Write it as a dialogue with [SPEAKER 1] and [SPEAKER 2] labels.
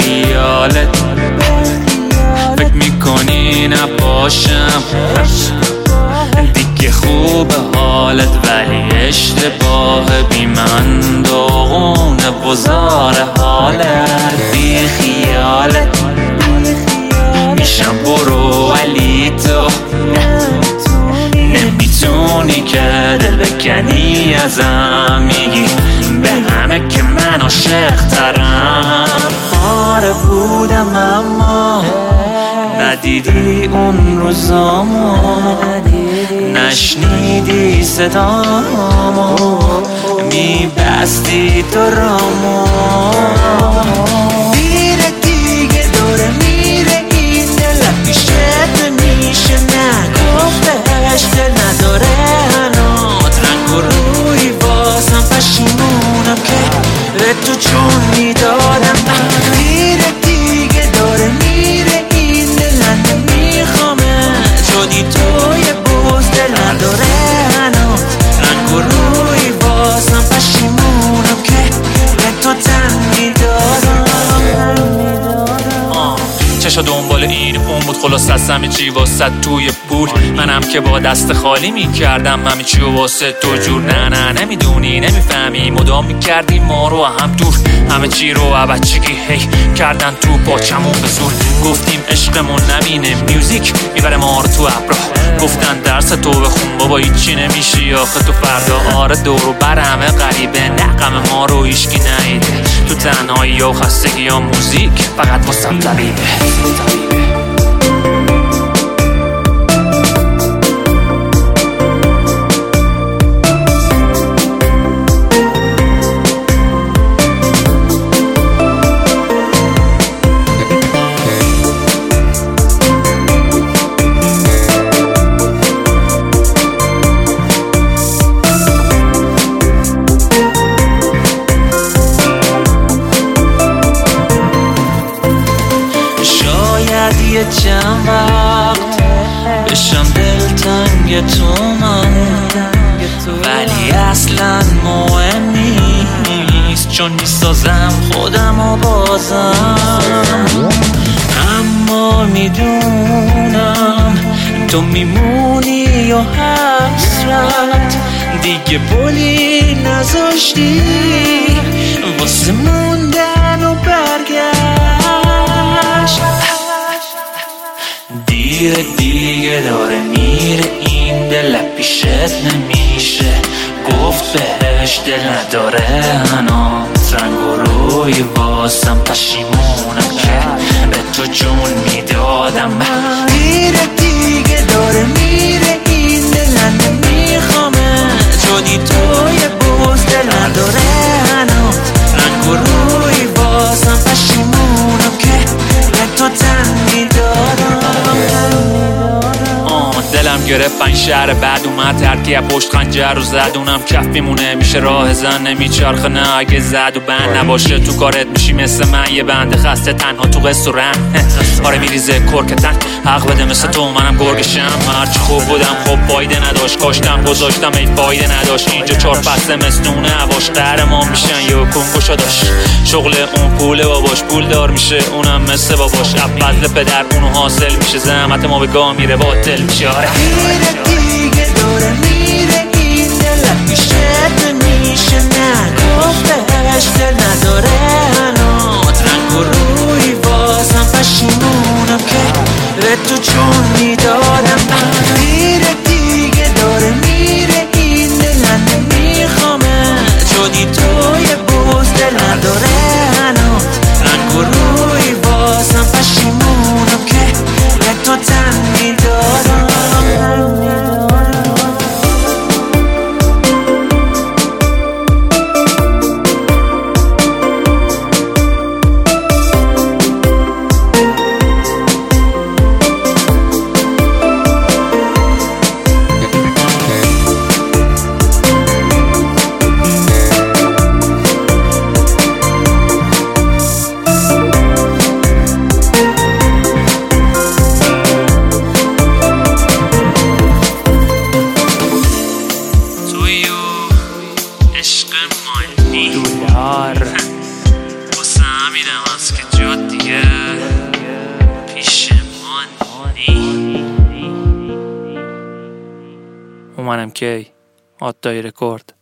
[SPEAKER 1] خیالت فکر میکنی نباشم دیگه خوبه حالت ولی اشتباه بی من داغونه بزار حالت بی خیالت میشم برو ولی تو نمیتونی که دل بکنی ازم میگی به همه که من عاشق ترم آره بودم اما ندیدی اون روزامو نشنیدی صدامو میبستی تو رامو میره دیگه داره میره این دل پیشت نمیشه نگفتش دل نداره هنوز رنگ و روی بازم پشیمونم که به تو چون میدادم میره دیگه داره میره این دل نمیخوامه شدی توی بوز دل نداره هنوز رنگ و روی بازم پشیمونم که به تو تن میدادم چشا دنبال این اون بود خلاص از همه چی واسه توی پول منم که با دست خالی میکردم همه چی واسه تو جور نه نمیدونی نمیفهمی مدام میکردی ما رو هم دور همه چی رو بچگی هی کردن تو پاچمون به زور گفتیم عشقمون نمینه میوزیک میبره ما رو تو ابرا گفتن درس تو بخون بابا هیچی نمیشی آخه تو فردا آره دورو بر همه غریبه نقم ما رو هیچکی نیده تو تنهایی و خستگی یا موزیک فقط واسم طبیبه یه چند وقت بشم دلتنگ تو من ولی اصلا مهم نیست چون میسازم خودم و بازم اما میدونم تو میمونی و حسرت دیگه بولی نذاشتی واسه موندن و برگشت دیگه داره میره این دل پیشت نمیشه گفت بهش دل نداره هنوز رنگ و روی واسم پشیمونم که به تو جون میدادم میره دیگه داره میره این دل نمیخوامه شدی توی بوز دل نداره هنوز رنگ و روی واسم پشیمونم که به تو تن میدادم دلم گرفت این شهر بعد اومد ترکی پشت خنجر رو زد اونم کف میمونه میشه راه زن نمیچرخه نه اگه زد و بند نباشه تو کارت میشی مثل من یه بنده خسته تنها تو قصورم آره میریزه کرکتن حق بده مثل تو منم گرگشم هرچی خوب بودم خب فایده نداشت کاشتم گذاشتم ای فایده نداشت اینجا 4 فصل مثلونه هواش قهرمان میشن یه کنگوشا داشت شغل اون پوله باباش پول دار میشه اونم مثل باباش فضل پدر اونو حاصل میشه زحمت ما به گاه میره باطل میشه
[SPEAKER 2] میره دیگه داره میره این دل پیشت نمیشه نگفتش دل نداره هنوز رنگ و روی بازم پشیمونم که به تو چون میدادم میره دیگه داره میره این دل نمیخوامه شدی توی بوز دل نداره هنوز رنگ و روی بازم پشیمونم که به تو تن میدادم
[SPEAKER 1] عشق مالی دولار واسه همینم هست که جدی منم کی آتای رکورد.